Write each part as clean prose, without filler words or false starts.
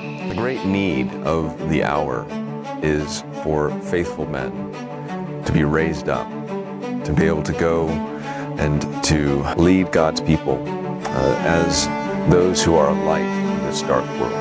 The great need of the hour is for faithful men to be raised up, to be able to go and to lead God's people as those who are a light in this dark world.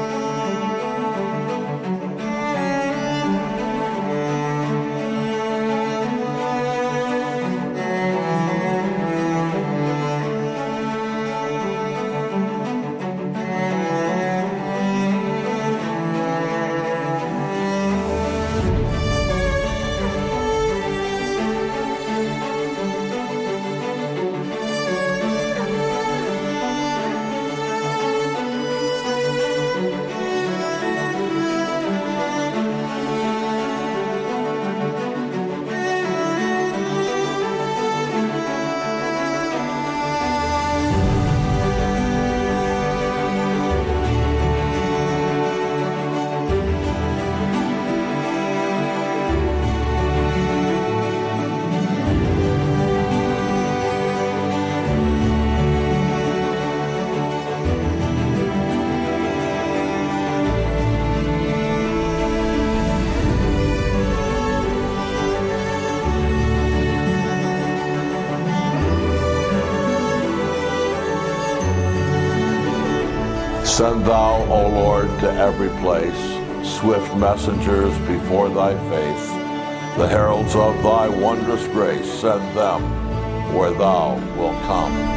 Send thou, O Lord, to every place swift messengers before thy face. The heralds of thy wondrous grace, send them where thou wilt come.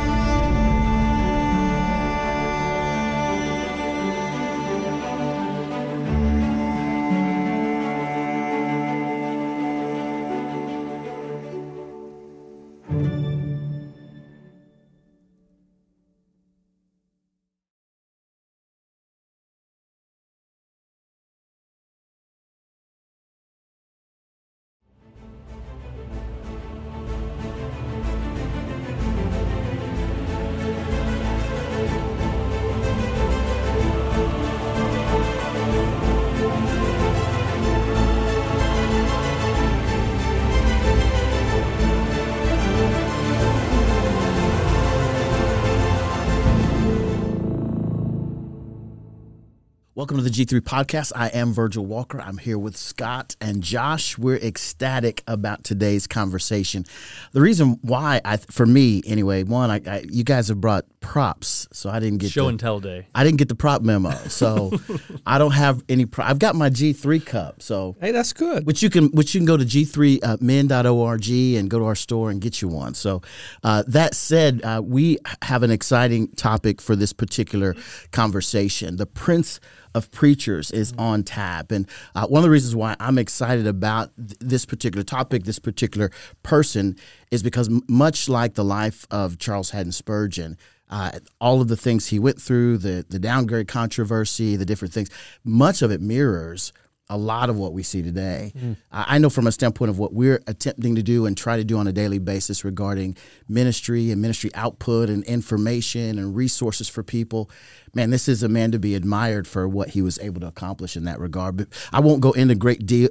Welcome to the G3 Podcast. I am Virgil Walker. I'm here with Scott and Josh. We're ecstatic about today's conversation. The reason why, for me anyway, one, you guys have brought props, so I didn't get show and tell day. I didn't get the prop memo, so I don't have any. I've got my G3 cup, so hey, that's good. Which you can go to g3men.org and go to our store and get you one. So that said, we have an exciting topic for this particular conversation. The Prince of Preachers is on tap. And one of the reasons why I'm excited about this particular topic, this particular person, is because much like the life of Charles Haddon Spurgeon, all of the things he went through, the downgrade controversy, the different things, much of it mirrors a lot of what we see today. I know from a standpoint of what we're attempting to do and try to do on a daily basis regarding ministry and ministry output and information and resources for people, man, this is a man to be admired for what he was able to accomplish in that regard. But I won't go into great bit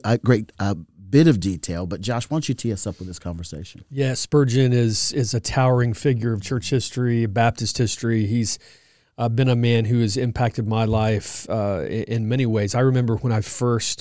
of detail, but Josh, why don't you tee us up with this conversation? Yeah, Spurgeon is a towering figure of church history, Baptist history. He's been a man who has impacted my life in many ways. I remember when I first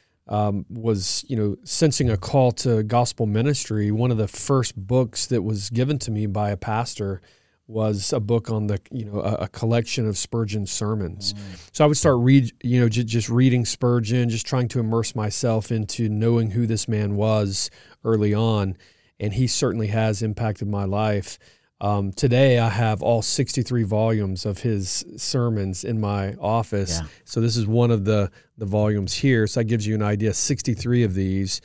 was, sensing a call to gospel ministry. One of the first books that was given to me by a pastor was a book on a collection of Spurgeon's sermons. So I would start just reading Spurgeon, just trying to immerse myself into knowing who this man was early on, and he certainly has impacted my life. Today I have all 63 volumes of his sermons in my office. Yeah. So this is one of the volumes here. So that gives you an idea, 63 of these.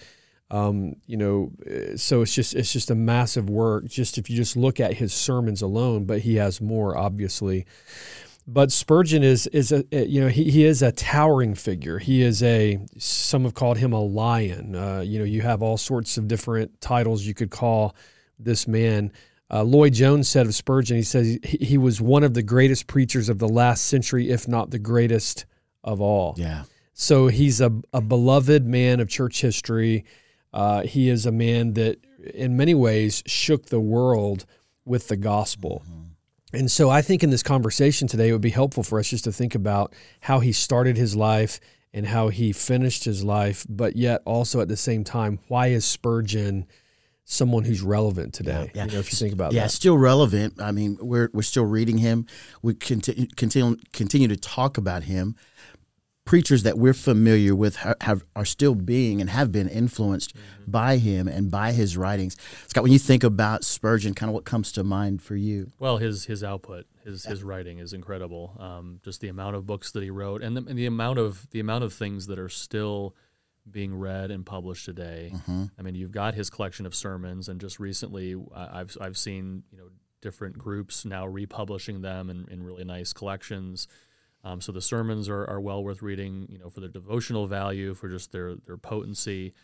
So it's just a massive work, just if you just look at his sermons alone, but he has more, obviously. But Spurgeon he is a towering figure. He is some have called him a lion. You have all sorts of different titles you could call this man. Lloyd Jones said of Spurgeon, he says he was one of the greatest preachers of the last century, if not the greatest of all. Yeah. So he's a beloved man of church history. He is a man that in many ways shook the world with the gospel. And so I think in this conversation today, it would be helpful for us just to think about how he started his life and how he finished his life, but yet also at the same time, why is Spurgeon someone who's relevant today? Yeah. If you think about that. Yeah, still relevant. I mean, we're still reading him. We continue to talk about him. Preachers that we're familiar with are still being and have been influenced by him and by his writings. Scott, when you think about Spurgeon, kind of what comes to mind for you? Well, his output, his writing is incredible. Just the amount of books that he wrote, and the amount of things that are still being read and published today. Mm-hmm. I mean, you've got his collection of sermons, and just recently, I've seen different groups now republishing them in really nice collections. So the sermons are well worth reading, for their devotional value, for just their potency.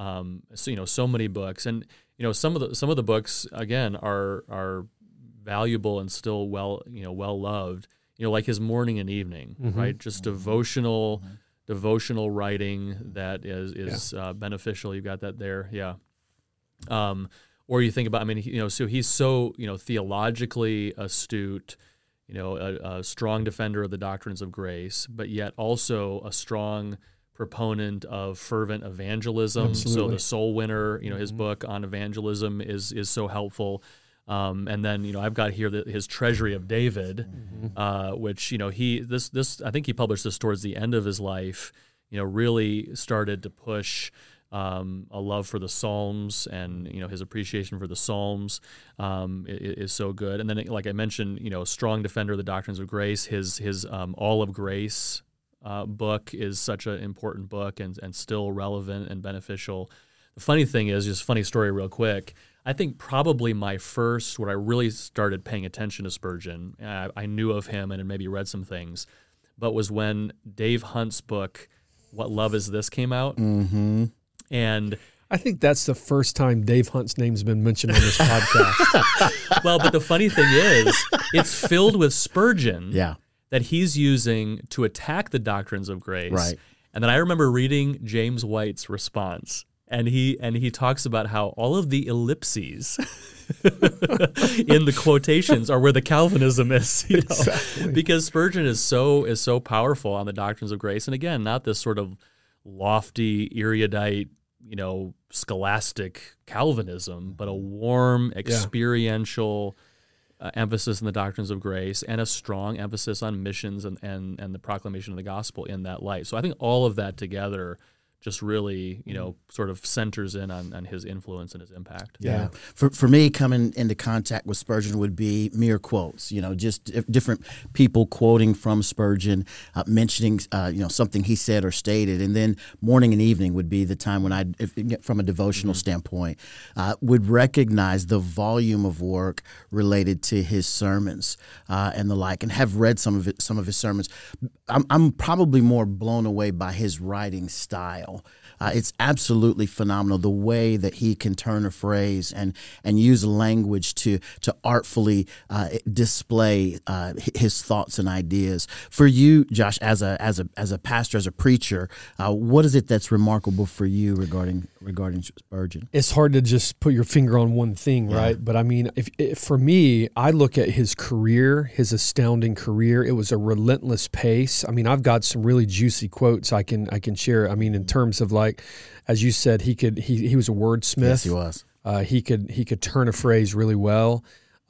So many books, and some of the books again are valuable and still well loved. Like his Morning and Evening, right? Just devotional writing that is beneficial. You've got that there, yeah. Or you think about, so he's so theologically astute. A strong defender of the doctrines of grace, but yet also a strong proponent of fervent evangelism. Absolutely. So the Soul Winner, his book on evangelism is so helpful. And then I've got here his Treasury of David, which I think he published this towards the end of his life. Really started to push a love for the Psalms, and his appreciation for the Psalms is so good. And then, like I mentioned, strong defender of the doctrines of grace. His All of Grace book is such an important book and still relevant and beneficial. The funny thing is, just a funny story real quick, I think probably my first, where I really started paying attention to Spurgeon, I knew of him and had maybe read some things, but was when Dave Hunt's book, What Love Is This, came out. Mm-hmm. And I think that's the first time Dave Hunt's name's been mentioned on this podcast. Well, but the funny thing is, it's filled with Spurgeon that he's using to attack the doctrines of grace. Right. And then I remember reading James White's response, and he talks about how all of the ellipses in the quotations are where the Calvinism is, Exactly. because Spurgeon is so powerful on the doctrines of grace, and again, not this sort of lofty, erudite, scholastic Calvinism, but a warm, experiential emphasis in the doctrines of grace, and a strong emphasis on missions and the proclamation of the gospel in that light. So I think all of that together just really, sort of centers in on his influence and his impact. Yeah. For me, coming into contact with Spurgeon would be mere quotes, just different people quoting from Spurgeon, mentioning, something he said or stated. And then morning and evening would be the time when from a devotional standpoint, would recognize the volume of work related to his sermons and the like, and have read some of his sermons. I'm probably more blown away by his writing style. It's absolutely phenomenal the way that he can turn a phrase and use language to artfully display his thoughts and ideas. For you, Josh, as a pastor, as a preacher, what is it that's remarkable for you regarding Spurgeon? It's hard to just put your finger on one thing, right? But I mean, if for me, I look at his career, his astounding career. It was a relentless pace. I mean, I've got some really juicy quotes I can share. I mean, in terms of, like, as you said, he was a wordsmith. Yes, he was. He could turn a phrase really well.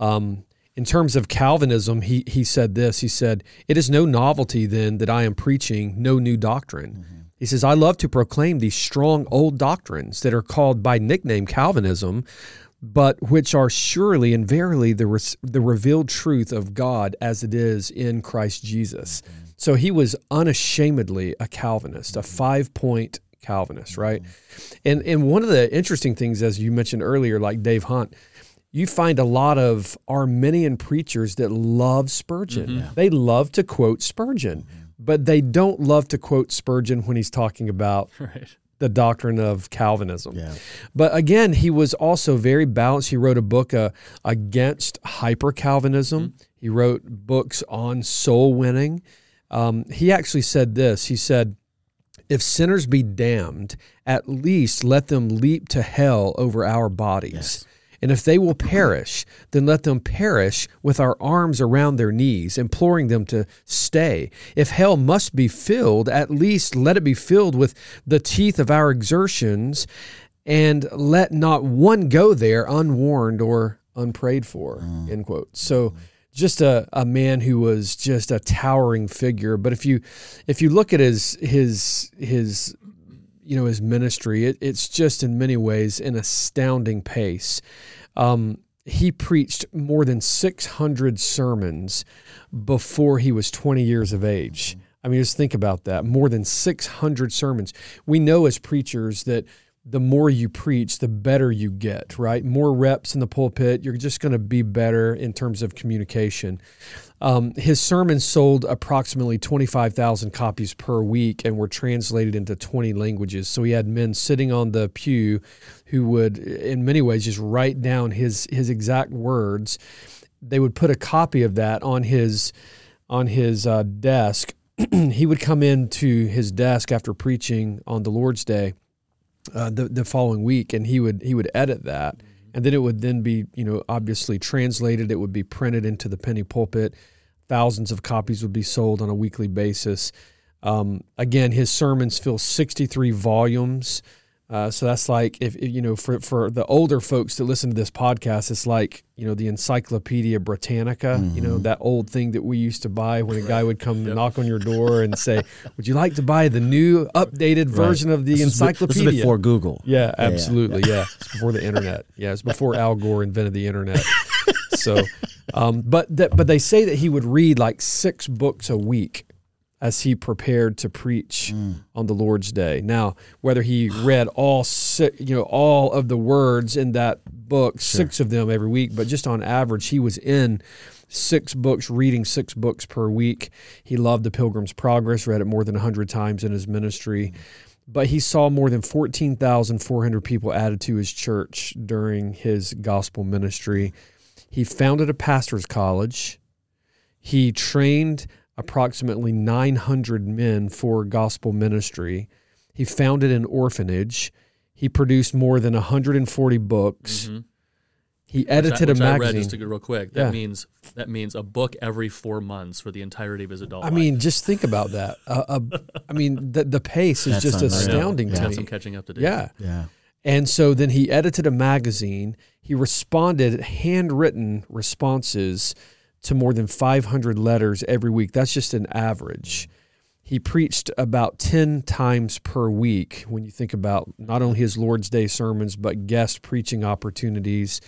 In terms of Calvinism, he said this. He said, "It is no novelty then that I am preaching no new doctrine." Mm-hmm. He says, "I love to proclaim these strong old doctrines that are called by nickname Calvinism, but which are surely and verily the revealed truth of God as it is in Christ Jesus." Mm-hmm. So he was unashamedly a Calvinist, a 5-point Calvinist, right? And one of the interesting things, as you mentioned earlier, like Dave Hunt, you find a lot of Arminian preachers that love Spurgeon. Mm-hmm. They love to quote Spurgeon, but they don't love to quote Spurgeon when he's talking about the doctrine of Calvinism. Yeah. But again, he was also very balanced. He wrote a book against hyper-Calvinism. Mm-hmm. He wrote books on soul winning. He actually said this. He said, "If sinners be damned, at least let them leap to hell over our bodies." Yes. And if they will perish, then let them perish with our arms around their knees, imploring them to stay. If hell must be filled, at least let it be filled with the teeth of our exertions, and let not one go there unwarned or unprayed for," end quote. So just a man who was just a towering figure. But if you look at his ministry, it's just in many ways an astounding pace. He preached more than 600 sermons before he was 20 years of age. I mean, just think about that. More than 600 sermons. We know as preachers that the more you preach, the better you get, right? More reps in the pulpit, you're just going to be better in terms of communication. His sermons sold approximately 25,000 copies per week and were translated into 20 languages. So he had men sitting on the pew who would, in many ways, just write down his exact words. They would put a copy of that on his desk. He would come into his desk after preaching on the Lord's Day the following week, and he would edit that, and then it would then be obviously translated. It would be printed into the penny pulpit. Thousands of copies would be sold on a weekly basis. Again, his sermons fill 63 volumes. So that's like, if for the older folks that listen to this podcast, it's like, the Encyclopedia Britannica, that old thing that we used to buy when a guy would come knock on your door and say, "Would you like to buy the new updated version of the encyclopedia?" This is before Google. Yeah, absolutely. Yeah. It's before the internet. Yeah. It's before Al Gore invented the internet. So, but they say that he would read like 6 books a week as he prepared to preach on the Lord's Day. Now, whether he read all of the words in that book, 6 of them every week, but just on average, he was in 6 books, reading 6 books per week. He loved The Pilgrim's Progress, read it more than 100 times in his ministry. But he saw more than 14,400 people added to his church during his gospel ministry. He founded a pastor's college. He trained approximately 900 men for gospel ministry. He founded an orphanage. He produced more than 140 books. Mm-hmm. He edited a magazine. I read, just to go real quick. That means a book every 4 months for the entirety of his adult life. I mean, just think about that. The pace is just astounding to me. Got some catching up to do. Yeah. And so then he edited a magazine. He responded handwritten responses to more than 500 letters every week. That's just an average. He preached about 10 times per week when you think about not only his Lord's Day sermons, but guest preaching opportunities.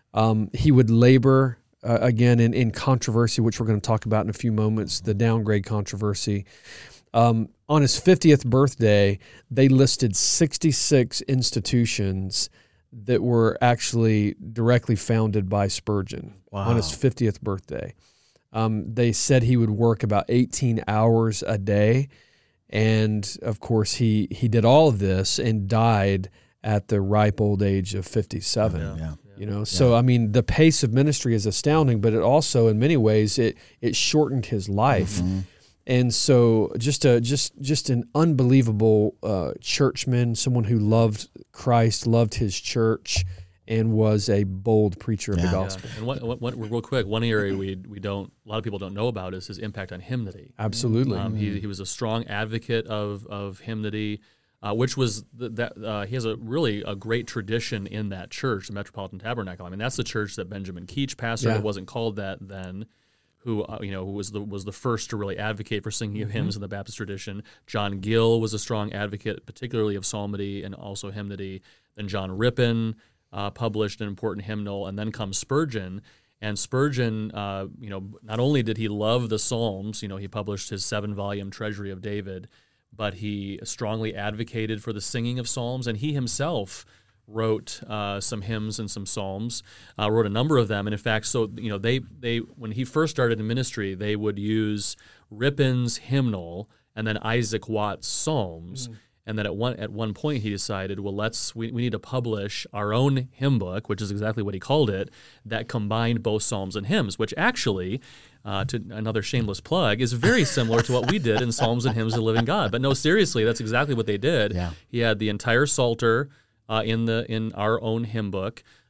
He would labor, again, in controversy, which we're going to talk about in a few moments, the downgrade controversy. On his 50th birthday, they listed 66 institutions that were actually directly founded by Spurgeon on his 50th birthday. They said he would work about 18 hours a day. And, of course, he did all of this and died at the ripe old age of 57. So, I mean, the pace of ministry is astounding, but it also, in many ways, it shortened his life. Mm-hmm. And so just an unbelievable churchman, someone who loved Christ, loved his church, and was a bold preacher of the gospel. And one real quick, one area a lot of people don't know about is his impact on hymnody. Absolutely. He was a strong advocate of hymnody, which was he has a great tradition in that church, the Metropolitan Tabernacle. I mean, that's the church that Benjamin Keach pastored. It wasn't called that then. Who was the first to really advocate for singing of hymns in the Baptist tradition. John Gill was a strong advocate, particularly of psalmody and also hymnody. Then John Rippon published an important hymnal, and then comes Spurgeon. And Spurgeon, not only did he love the Psalms, he published his 7-volume Treasury of David, but he strongly advocated for the singing of psalms, and he himself wrote some hymns and some psalms, wrote a number of them. And in fact, so they when he first started in ministry, they would use Rippon's hymnal and then Isaac Watts' psalms. And then at one point he decided, well, we need to publish our own hymn book, which is exactly what he called it, that combined both psalms and hymns, which actually, to another shameless plug, is very similar to what we did in Psalms and Hymns of the Living God. But no, seriously, that's exactly what they did. Yeah. He had the entire Psalter in our own hymn book.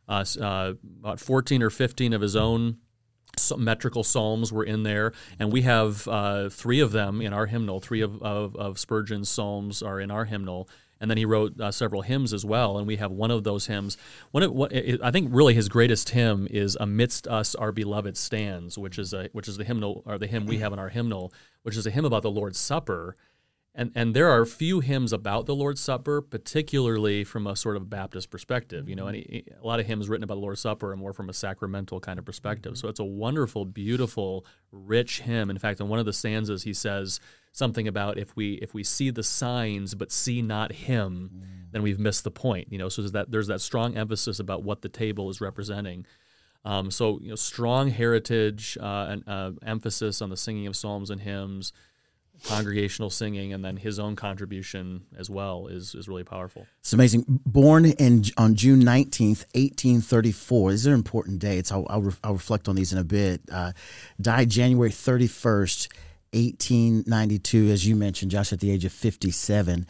About 14 or 15 of his own metrical psalms were in there, and we have 3 of them in our hymnal. 3 of Spurgeon's psalms are in our hymnal, and then he wrote several hymns as well, and we have one of those hymns. I think really his greatest hymn is "Amidst Us Our Beloved Stands," which is the hymnal, or the hymn we have in our hymnal, which is a hymn about the Lord's Supper. And there are few hymns about the Lord's Supper, particularly from a sort of Baptist perspective. And a lot of hymns written about the Lord's Supper are more from a sacramental kind of perspective. So it's a wonderful, beautiful, rich hymn. In fact, in one of the stanzas, he says something about if we see the signs but see not Him, then we've missed the point. So there's that strong emphasis about what the table is representing. Strong heritage and emphasis on the singing of psalms and hymns, congregational singing, and then his own contribution as well is really powerful. It's amazing. Born on June 19th, 1834. These are important dates. I'll reflect on these in a bit. Died January 31st, 1892, as you mentioned, Josh, at the age of 57.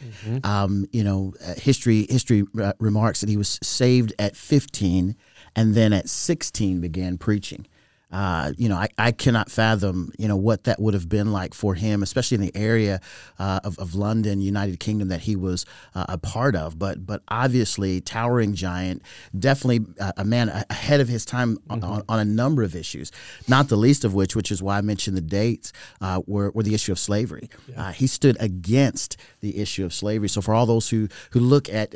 History remarks that he was saved at 15 and then at 16 began preaching. I cannot fathom, what that would have been like for him, especially in the area of London, United Kingdom, that he was a part of. But obviously, towering giant, definitely a man ahead of his time on a number of issues, not the least of which is why I mentioned the dates, were the issue of slavery. Yeah. He stood against the issue of slavery. So for all those who look at,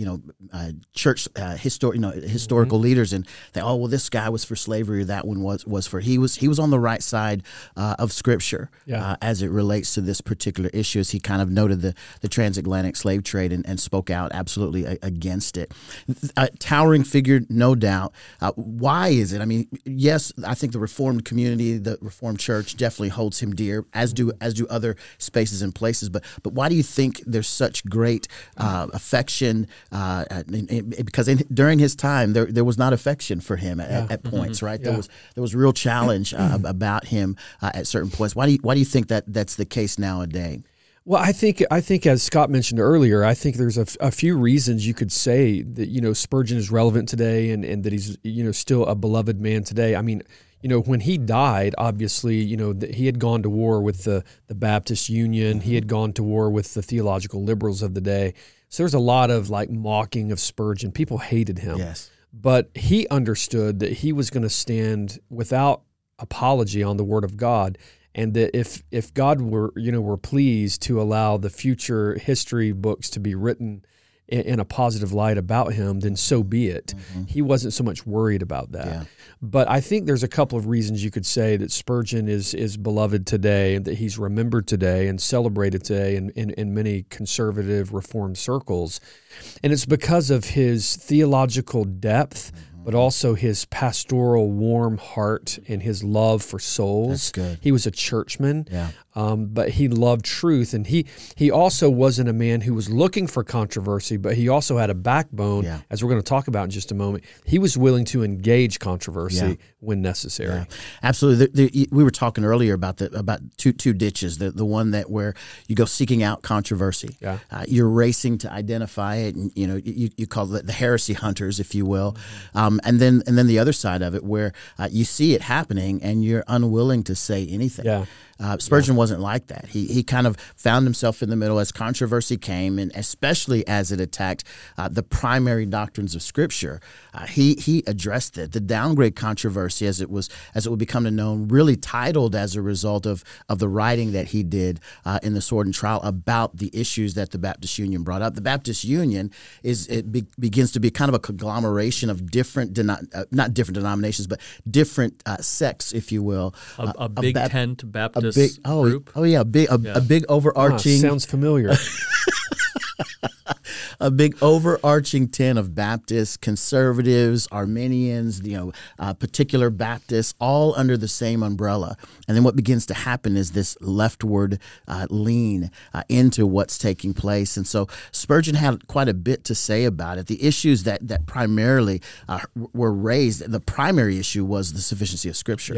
church historical leaders and think, oh, well, this guy was for slavery or that one was for, he was on the right side of Scripture as it relates to this particular issue, as he kind of noted the transatlantic slave trade and spoke out absolutely against it. Towering figure, no doubt. Why is it? I mean, yes, I think the Reformed community, the Reformed Church, definitely holds him dear, as do other spaces and places. But why do you think there's such great affection? Because during his time, there was not affection for him at points, right? There was real challenge about him at certain points. Why do you think that's the case nowadays? Well, I think as Scott mentioned earlier, I think there's a few reasons you could say that Spurgeon is relevant today and that he's still a beloved man today. I mean, when he died, obviously, he had gone to war with the Baptist Union. He had gone to war with the theological liberals of the day. So there's a lot of mocking of Spurgeon. People hated him. Yes. But he understood that he was going to stand without apology on the Word of God, and that if God were pleased to allow the future history books to be written in a positive light about him, then so be it. Mm-hmm. He wasn't so much worried about that. Yeah. But I think there's a couple of reasons you could say that Spurgeon is beloved today, and that he's remembered today and celebrated today in many conservative Reformed circles. And it's because of his theological depth, but also his pastoral warm heart and his love for souls. That's good. He was a churchman, but he loved truth. And he also wasn't a man who was looking for controversy, but he also had a backbone, as we're going to talk about in just a moment. He was willing to engage controversy when necessary. Yeah. Absolutely. We were talking earlier about two ditches, the one that where you go seeking out controversy. Yeah. You're racing to identify it, and you call it the heresy hunters, if you will. And then the other side of it, where you see it happening and you're unwilling to say anything. Yeah. Spurgeon wasn't like that. He kind of found himself in the middle as controversy came, and especially as it attacked the primary doctrines of Scripture. He addressed it. The downgrade controversy, as it would become known, really titled as a result of the writing that he did in the Sword and Trowel about the issues that the Baptist Union brought up. The Baptist Union begins to be kind of a conglomeration of different, not different denominations, but different sects, if you will. A big tent Baptist group. A big overarching. Sounds familiar. A big overarching tent of Baptists, conservatives, Arminians, particular Baptists, all under the same umbrella. And then what begins to happen is this leftward lean into what's taking place. And so Spurgeon had quite a bit to say about it. The issues that primarily were raised, the primary issue was the sufficiency of Scripture. Yeah.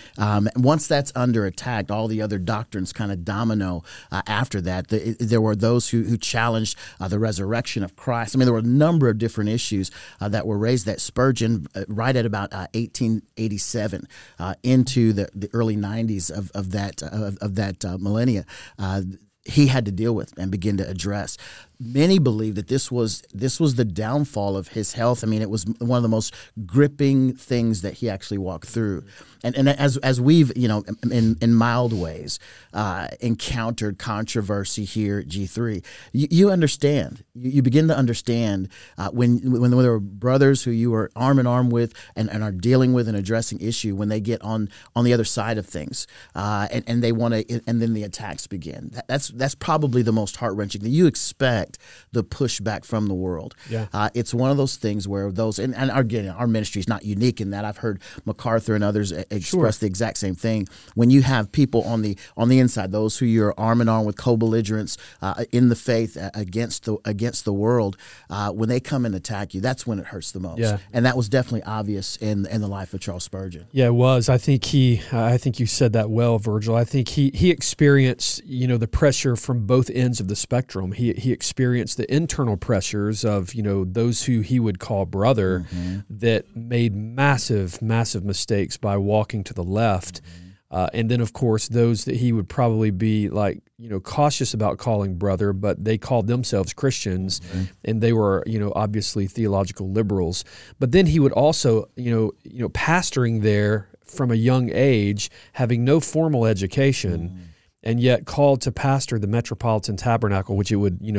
Once that's under attack, all the other doctrines kind of domino after that. There were those who challenged the resurrection of Christ. I mean, there were a number of different issues that were raised that Spurgeon, right at about 1887 into the early 90s of that millennia, he had to deal with and begin to address. Many believe that this was the downfall of his health. I mean, it was one of the most gripping things that he actually walked through. And as we've, in mild ways, encountered controversy here at G3, you understand. You begin to understand when there are brothers who you are arm in arm with and are dealing with and addressing issue, when they get on the other side of things, and they want to, and then the attacks begin. That's probably the most heart-wrenching thing. You expect the pushback from the world. Yeah. It's one of those things where those, and again, our ministry is not unique in that. I've heard MacArthur and others express the exact same thing. When you have people on the inside, those who you're arm in arm with, co-belligerents in the faith against the world, when they come and attack you, that's when it hurts the most. Yeah. And that was definitely obvious in the life of Charles Spurgeon. Yeah, it was. I think you said that well, Virgil. I think he experienced, the pressure from both ends of the spectrum. He experienced the internal pressures of, those who he would call brother, that made massive mistakes by walking to the left. And then, of course, those that he would probably be cautious about calling brother, but they called themselves Christians, and they were, obviously theological liberals. But then he would also, pastoring there from a young age, having no formal education, and yet called to pastor the Metropolitan Tabernacle, which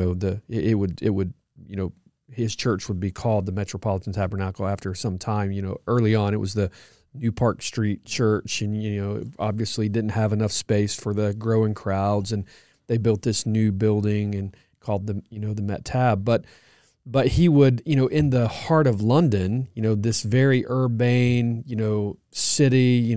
his church would be called the Metropolitan Tabernacle after some time. Early on, it was the New Park Street Church, and obviously didn't have enough space for the growing crowds, and they built this new building and called the Met Tab. But he would, in the heart of London, this very urbane, city,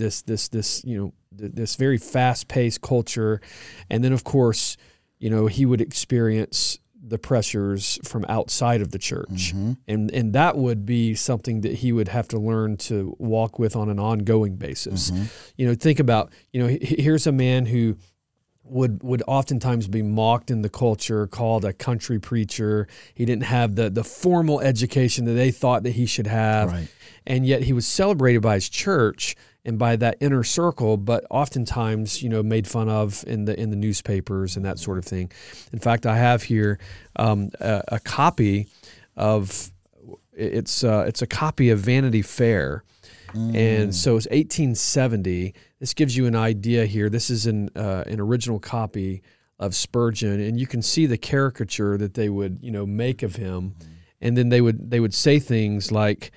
this very fast-paced culture, and then of course, he would experience the pressures from outside of the church. And that would be something that he would have to learn to walk with on an ongoing basis. Think about, here's a man who would oftentimes be mocked in the culture, called a country preacher. He didn't have the formal education that they thought that he should have. Right. And yet he was celebrated by his church and by that inner circle, but oftentimes, made fun of in the newspapers and that sort of thing. In fact, I have here a copy of it's a copy of Vanity Fair, and so it's 1870. This gives you an idea here. This is an original copy of Spurgeon, and you can see the caricature that they would make of him, and then they would say things like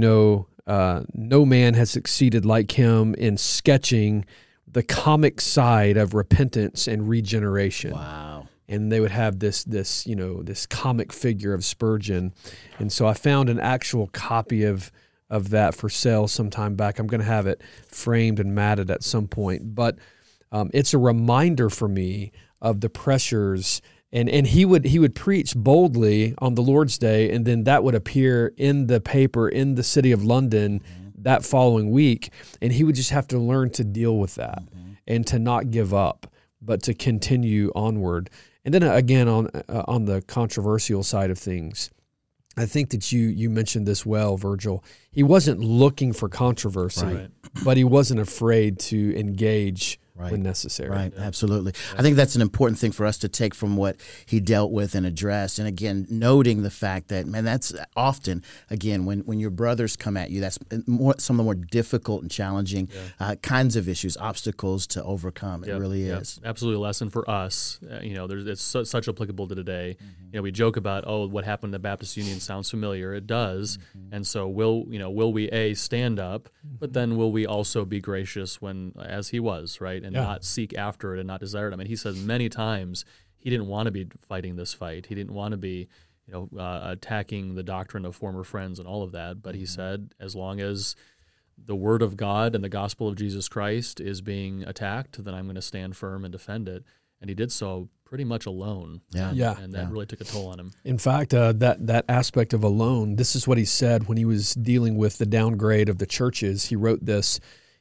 no man has succeeded like him in sketching the comic side of repentance and regeneration. Wow. And they would have this comic figure of Spurgeon. And so I found an actual copy of that for sale sometime back. I'm going to have it framed and matted at some point. But it's a reminder for me of the pressures. And he would preach boldly on the Lord's Day, and then that would appear in the paper in the city of London that following week, and he would just have to learn to deal with that and to not give up, but to continue onward. And then again, on the controversial side of things, I think that you mentioned this well, Virgil. He wasn't looking for controversy, but he wasn't afraid to engage when necessary. Right, absolutely. I think that's an important thing for us to take from what he dealt with and addressed. And again, noting the fact that, that's often, again, when your brothers come at you, that's some of the more difficult and challenging kinds of issues, obstacles to overcome. It really is. Absolutely a lesson for us. It's such applicable to today. We joke about, what happened to Baptist Union sounds familiar. It does. And so will we stand up, but then will we also be gracious as he was, right? And not seek after it and not desire it. He said many times he didn't want to be fighting this fight. He didn't want to be, attacking the doctrine of former friends and all of that. But he said, as long as the Word of God and the gospel of Jesus Christ is being attacked, then I'm going to stand firm and defend it. And he did so pretty much alone. And that really took a toll on him. In fact, that aspect of alone, this is what he said when he was dealing with the downgrade of the churches. He wrote this.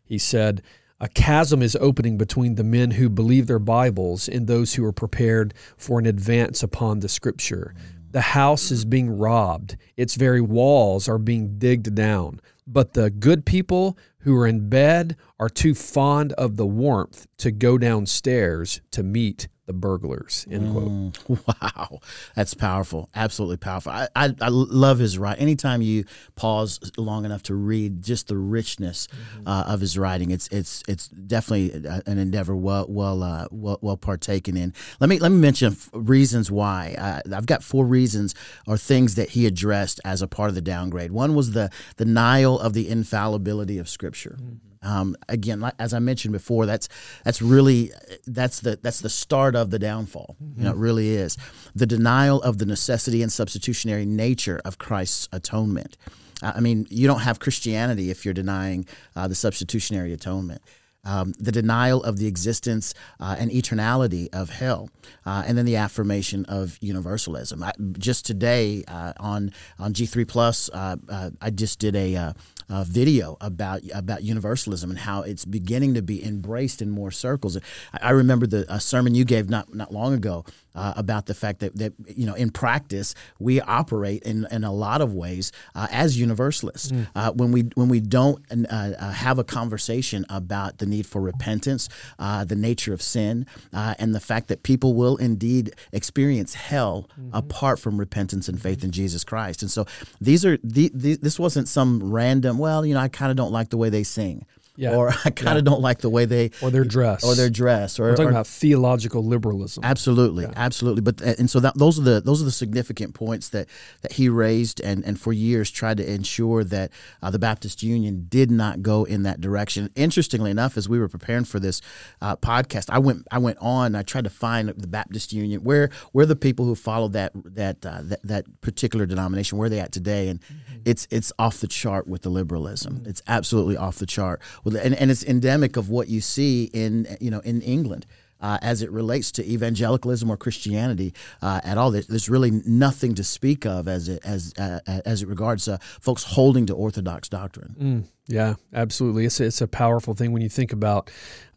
He said, "A chasm is opening between the men who believe their Bibles and those who are prepared for an advance upon the Scripture. The house is being robbed. Its very walls are being digged down. But the good people who are in bed are too fond of the warmth to go downstairs to meet the burglars," end quote. Wow, that's powerful. Absolutely powerful. I love his writing. Anytime you pause long enough to read just the richness of his writing, it's definitely an endeavor well partaken in. Let me mention reasons why. I've got 4 reasons or things that he addressed as a part of the downgrade. One was the denial of the infallibility of Scripture. Again, as I mentioned before, that's the start of the downfall. It really is. The denial of the necessity and substitutionary nature of Christ's atonement. I mean, you don't have Christianity if you're denying the substitutionary atonement. The denial of the existence and eternality of hell, and then the affirmation of universalism. Just today on G3 Plus, I just did a video about universalism and how it's beginning to be embraced in more circles. I remember a sermon you gave not long ago about the fact that in practice we operate in a lot of ways as universalists. When we don't have a conversation about the need for repentance, the nature of sin, and the fact that people will indeed experience hell apart from repentance and faith in Jesus Christ. And so this wasn't some random, I kind of don't like the way they sing. Yeah. Or I kind of don't like the way or their dress. We're talking about theological liberalism. Absolutely, absolutely. But so those are the significant points that he raised, and for years tried to ensure that the Baptist Union did not go in that direction. Interestingly enough, as we were preparing for this podcast, I went on. I tried to find the Baptist Union, where the people who followed that particular denomination, where are they at today, and it's off the chart with the liberalism. It's absolutely off the chart. And it's endemic of what you see in England as it relates to evangelicalism or Christianity at all. There's really nothing to speak of as it regards folks holding to Orthodox doctrine. Yeah, absolutely. It's a powerful thing when you think about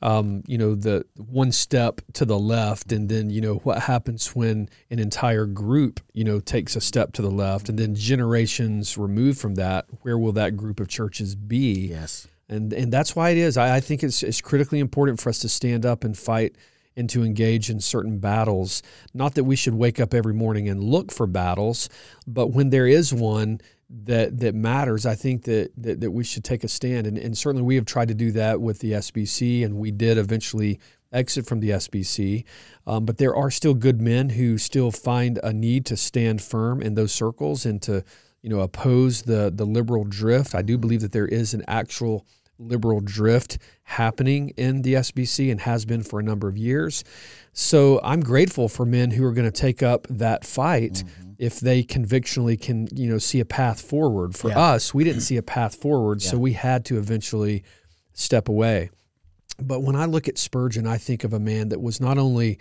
the one step to the left, and then what happens when an entire group takes a step to the left, and then generations removed from that, where will that group of churches be? Yes. And that's why it is. I think it's critically important for us to stand up and fight and to engage in certain battles. Not that we should wake up every morning and look for battles, but when there is one that matters, I think that we should take a stand. And certainly we have tried to do that with the SBC, and we did eventually exit from the SBC. But there are still good men who still find a need to stand firm in those circles and to oppose the liberal drift. I do believe that there is an actual liberal drift happening in the SBC and has been for a number of years. So I'm grateful for men who are going to take up that fight if they convictionally can, see a path forward. For us, we didn't see a path forward, so we had to eventually step away. But when I look at Spurgeon, I think of a man that was not only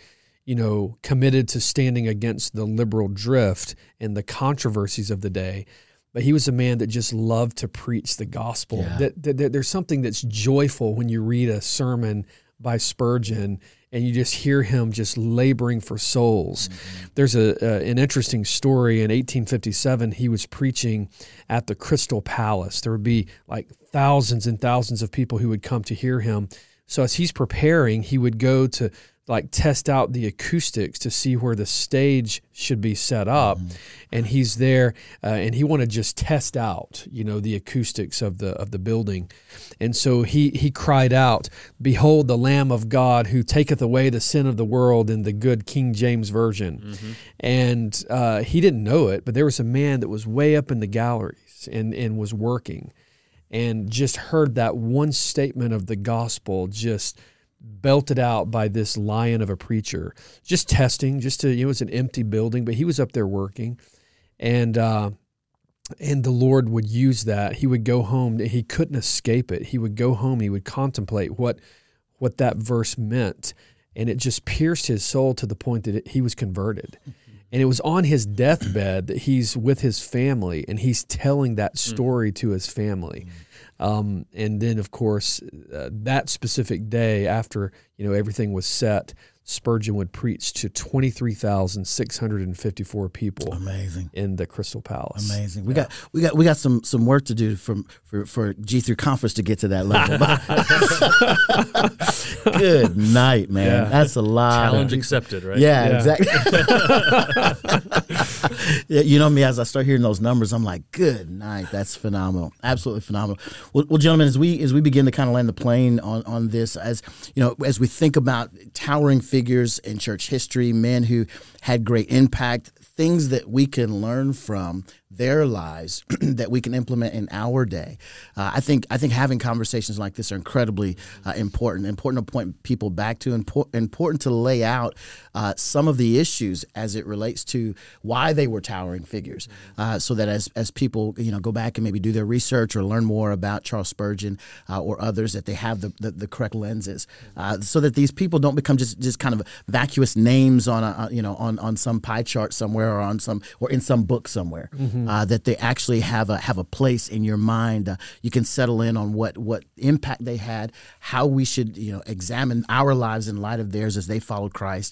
committed to standing against the liberal drift and the controversies of the day, but he was a man that just loved to preach the gospel. Yeah. That there's something that's joyful when you read a sermon by Spurgeon and you just hear him just laboring for souls. There's an interesting story. In 1857, he was preaching at the Crystal Palace. There would be like thousands and thousands of people who would come to hear him. So as he's preparing, he would go to test out the acoustics to see where the stage should be set up. And he's there and he wanted to just test out, the acoustics of the building. And so he cried out, "Behold the Lamb of God who taketh away the sin of the world," in the good King James Version. And he didn't know it, but there was a man that was way up in the galleries and was working and just heard that one statement of the gospel just belted out by this lion of a preacher, just testing, it was an empty building, but he was up there working. And the Lord would use that. He would go home. He couldn't escape it. He would go home and he would contemplate what that verse meant. And it just pierced his soul to the point that he was converted. And it was on his deathbed that he's with his family and he's telling that story to his family. And then, of course, that specific day after, everything was set, Spurgeon would preach to 23,654 people. Amazing. In the Crystal Palace. Amazing. We got some work to do for G3 Conference to get to that level. Good night, man. Yeah. That's a lot. Challenge accepted, right? Yeah. Exactly. Yeah, you know me, as I start hearing those numbers, I'm like, good night. That's phenomenal. Absolutely phenomenal. Well, gentlemen, as we begin to kind of land the plane on this, as we think about towering figures in church history, men who had great impact, things that we can learn from their lives that we can implement in our day. I think having conversations like this are incredibly important to point people back to, important to lay out some of the issues as it relates to why they were towering figures, so that as people go back and maybe do their research or learn more about Charles Spurgeon or others, that they have the correct lenses, so that these people don't become just kind of vacuous names on on some pie chart somewhere or in some book somewhere. That they actually have a place in your mind. You can settle in on what impact they had, how we should examine our lives in light of theirs as they followed Christ,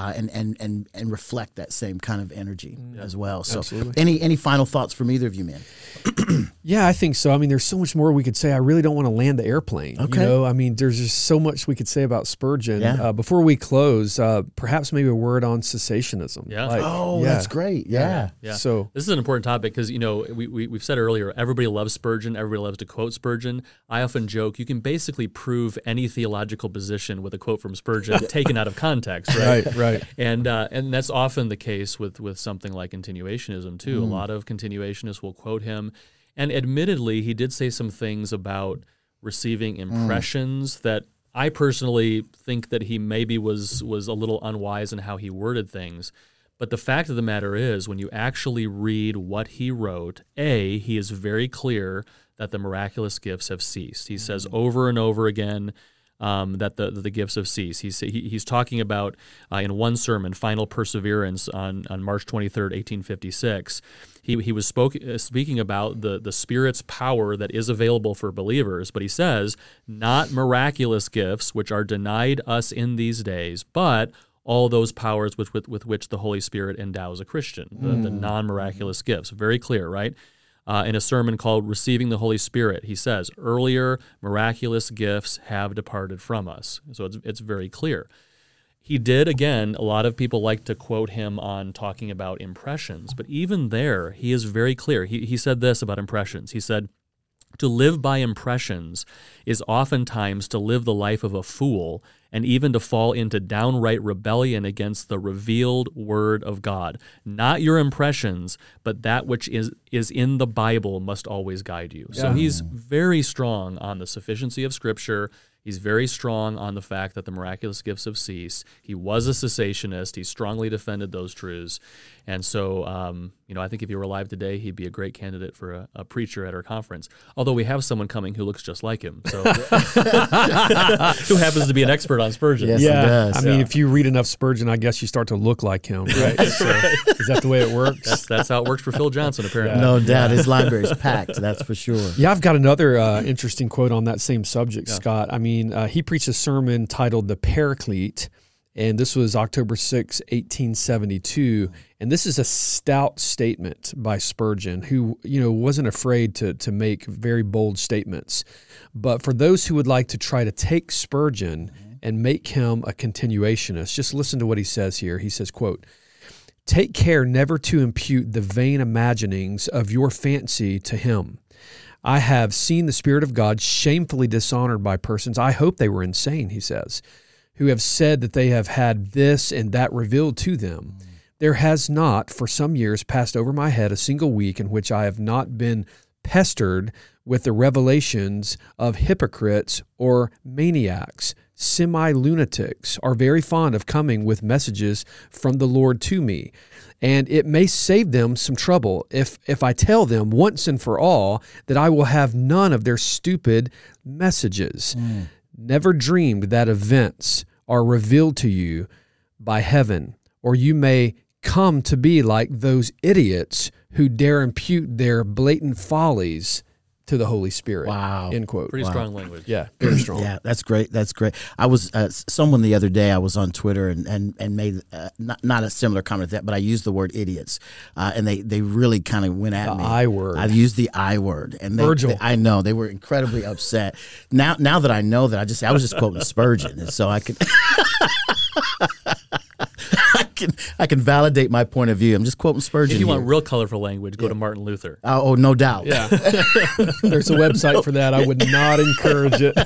and reflect that same kind of energy as well. So, any final thoughts from either of you, men? Yeah, I think so. I mean, there's so much more we could say. I really don't want to land the airplane. Okay. I mean, there's just so much we could say about Spurgeon. Yeah. Before we close, perhaps maybe a word on cessationism. Yeah. That's great. Yeah. So this is an important topic because we've said earlier, everybody loves Spurgeon. Everybody loves to quote Spurgeon. I often joke you can basically prove any theological position with a quote from Spurgeon taken out of context, right? Right. And that's often the case with something like continuationism too. A lot of continuationists will quote him, and admittedly, he did say some things about receiving impressions that I personally think that he maybe was a little unwise in how he worded things. But the fact of the matter is, when you actually read what he wrote, he is very clear that the miraculous gifts have ceased. He says over and over again that the gifts have ceased. He's talking about, in one sermon, Final Perseverance on March 23rd, 1856, he was speaking about the Spirit's power that is available for believers, but he says, not miraculous gifts which are denied us in these days, but all those powers with which the Holy Spirit endows a Christian, the non-miraculous gifts. Very clear, right? In a sermon called Receiving the Holy Spirit, he says, earlier miraculous gifts have departed from us. So it's very clear. He did, again, a lot of people like to quote him on talking about impressions, but even there, he is very clear. He said this about impressions. He said, to live by impressions is oftentimes to live the life of a fool and even to fall into downright rebellion against the revealed Word of God. Not your impressions, but that which is in the Bible must always guide you. So he's very strong on the sufficiency of Scripture. He's very strong on the fact that the miraculous gifts have ceased. He was a cessationist. He strongly defended those truths. And so, I think if he were alive today, he'd be a great candidate for a preacher at our conference. Although we have someone coming who looks just like him, so who happens to be an expert on Spurgeon. Yes, he does. I mean, if you read enough Spurgeon, I guess you start to look like him, right? So, is that the way it works? That's how it works for Phil Johnson, apparently. No doubt. His library's packed, that's for sure. Yeah, I've got another interesting quote on that same subject, Scott. I mean, he preached a sermon titled The Paraclete, and this was October 6, 1872. And this is a stout statement by Spurgeon, who, wasn't afraid to make very bold statements. But for those who would like to try to take Spurgeon and make him a continuationist, just listen to what he says here. He says, quote, "Take care never to impute the vain imaginings of your fancy to him. I have seen the Spirit of God shamefully dishonored by persons, I hope they were insane," he says, "who have said that they have had this and that revealed to them. There has not, for some years, passed over my head a single week in which I have not been pestered with the revelations of hypocrites or maniacs. Semi-lunatics are very fond of coming with messages from the Lord to me, and it may save them some trouble if I tell them once and for all that I will have none of their stupid messages. Never dreamed that events are revealed to you by heaven, or you may come to be like those idiots who dare impute their blatant follies to the Holy Spirit. Wow. End quote. Pretty strong language. Yeah, very strong. Yeah, that's great. That's great. I was someone the other day. I was on Twitter and made not a similar comment to that, but I used the word idiots, and they really kind of went at The me. I word. I've used the I word, and Virgil. I know they were incredibly upset. Now that I know that, I was just quoting Spurgeon, and so I could. I can validate my point of view. I'm just quoting Spurgeon. If you here. want real colorful language, go to Martin Luther. Oh, no doubt. Yeah. There's a website for that. I would not encourage it.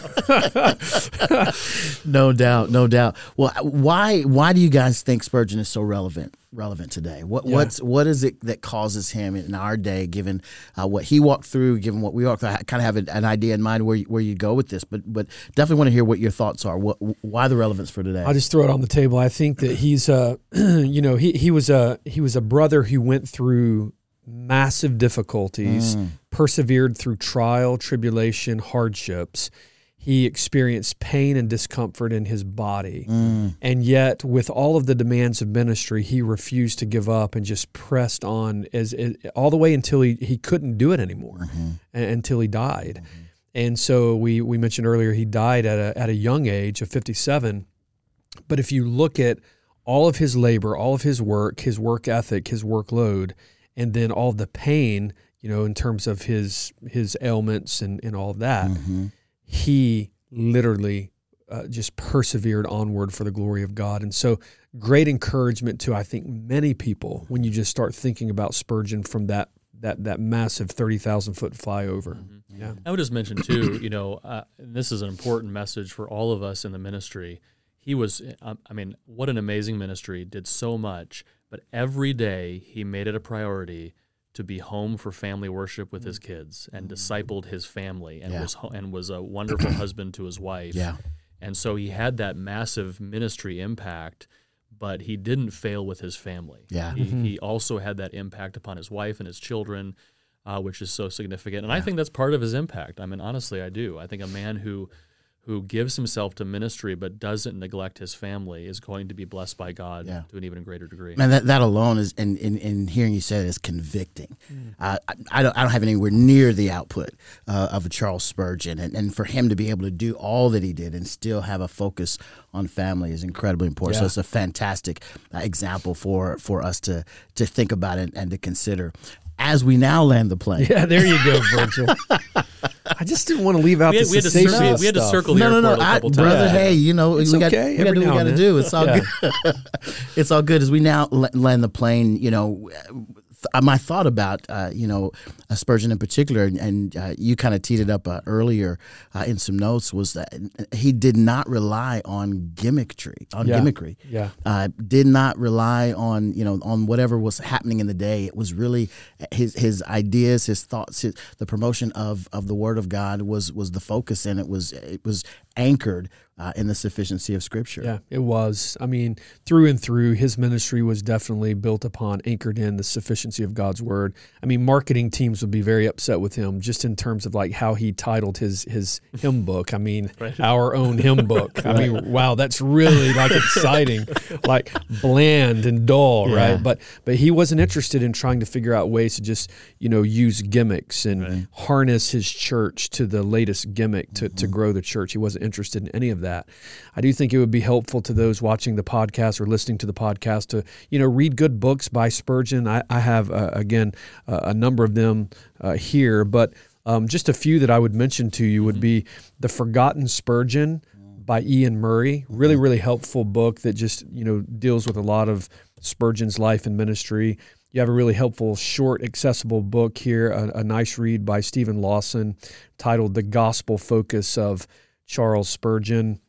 No doubt, no doubt. Well, why do you guys think Spurgeon is so relevant today? What is it that causes him in our day, given what he walked through, given what we walked through? I kind of have an idea in mind where you go with this, but definitely want to hear what your thoughts are. Why the relevance for today? I'll just throw it on the table. I think that he's he was a brother who went through massive difficulties, persevered through trial, tribulation, hardships. He experienced pain and discomfort in his body. And yet, with all of the demands of ministry, he refused to give up and just pressed on all the way until he couldn't do it anymore, until he died. And so we mentioned earlier he died at a young age of 57. But if you look at all of his labor, all of his work ethic, his workload, and then all the pain, in terms of his ailments and all of that, he literally just persevered onward for the glory of God. And so great encouragement to, I think, many people when you just start thinking about Spurgeon from that massive 30,000-foot flyover. Yeah. I would just mention, too, and this is an important message for all of us in the ministry. He was, what an amazing ministry, did so much, but every day he made it a priority to be home for family worship with his kids and discipled his family and was a wonderful husband to his wife. Yeah. And so he had that massive ministry impact, but he didn't fail with his family. Yeah. He also had that impact upon his wife and his children, which is so significant. And I think that's part of his impact. I mean, honestly, I do. I think a man who gives himself to ministry but doesn't neglect his family is going to be blessed by God to an even greater degree. Man, that alone is, in hearing you say it, is convicting. I don't have anywhere near the output of a Charles Spurgeon, and for him to be able to do all that he did and still have a focus on family is incredibly important. So it's a fantastic example for us to think about and to consider. As we now land the plane. Yeah, there you go, Virgil. I just didn't want to leave out the cessation stuff. We had to circle the airport a couple times. Brother, hey, we got to do what we got to do. It's all good. It's all good. As we now land the plane, my thought about Spurgeon in particular, and you kind of teed it up earlier in some notes, was that he did not rely on gimmickry. Did not rely on whatever was happening in the day. It was really his ideas, his thoughts, the promotion of the Word of God was the focus, and it was anchored in the sufficiency of Scripture. Yeah, it was. I mean, through and through, his ministry was definitely built upon, anchored in the sufficiency of God's Word. I mean, marketing teams would be very upset with him just in terms of like how he titled his hymn book. I mean, Our Own Hymn Book. I mean, wow, that's really like exciting, like bland and dull, right? But he wasn't interested in trying to figure out ways to just, use gimmicks and harness his church to the latest gimmick to grow the church. He wasn't interested in any of that. I do think it would be helpful to those watching the podcast or listening to the podcast to, read good books by Spurgeon. I have, again, a number of them here, but just a few that I would mention to you would be The Forgotten Spurgeon by Ian Murray. Really, really helpful book that just, deals with a lot of Spurgeon's life and ministry. You have a really helpful, short, accessible book here, a nice read by Stephen Lawson titled The Gospel Focus of Charles Spurgeon.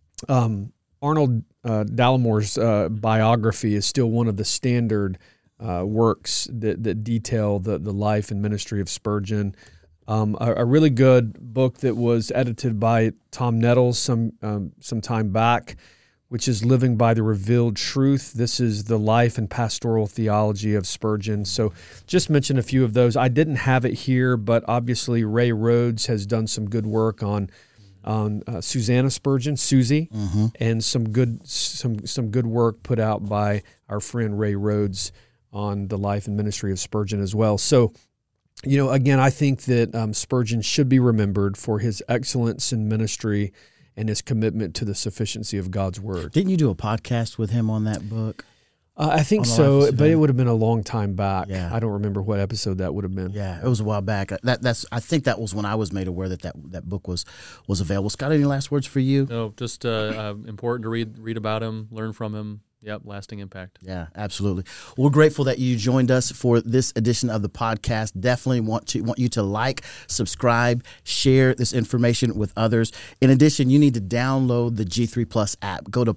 Arnold Dallamore's biography is still one of the standard works that detail the life and ministry of Spurgeon. A really good book that was edited by Tom Nettles some time back, which is Living by the Revealed Truth. This is the life and pastoral theology of Spurgeon. So just mention a few of those. I didn't have it here, but obviously Ray Rhodes has done some good work on Susanna Spurgeon, Susie, and some good work put out by our friend Ray Rhodes on the life and ministry of Spurgeon as well. So Again, I think that Spurgeon should be remembered for his excellence in ministry and his commitment to the sufficiency of God's word. Didn't you do a podcast with him on that book? I think so, but it would have been a long time back. Yeah. I don't remember what episode that would have been. Yeah, it was a while back. I think that was when I was made aware that book was available. Scott, any last words for you? No, just important to read about him, learn from him. Yep, lasting impact. Yeah, absolutely. We're grateful that you joined us for this edition of the podcast. Definitely want you to like, subscribe, share this information with others. In addition, you need to download the G3 Plus app. Go to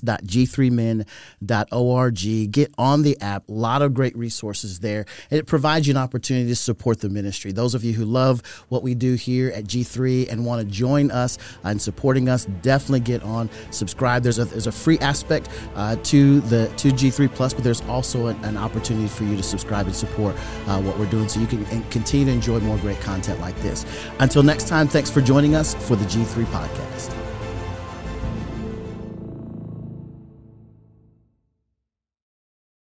plus.g3men.org. Get on the app. A lot of great resources there. And it provides you an opportunity to support the ministry. Those of you who love what we do here at G3 and want to join us in supporting us, definitely get on, subscribe. There's a free aspect to G3 Plus, but there's also an opportunity for you to subscribe and support what we're doing so you can continue to enjoy more great content like this. Until next time, thanks for joining us for the G3 Podcast.